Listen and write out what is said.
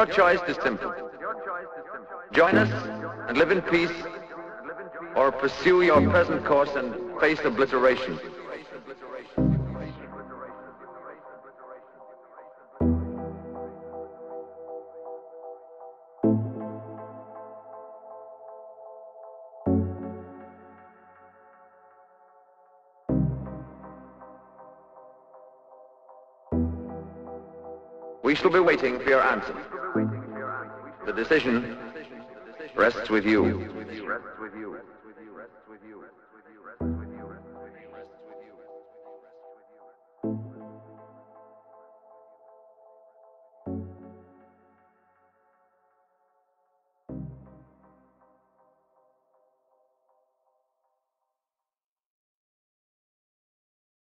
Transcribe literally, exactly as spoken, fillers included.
Your choice is simple. Join us and live in peace, or pursue your present course and face obliteration. We shall be waiting for your answer. The decision rests with you.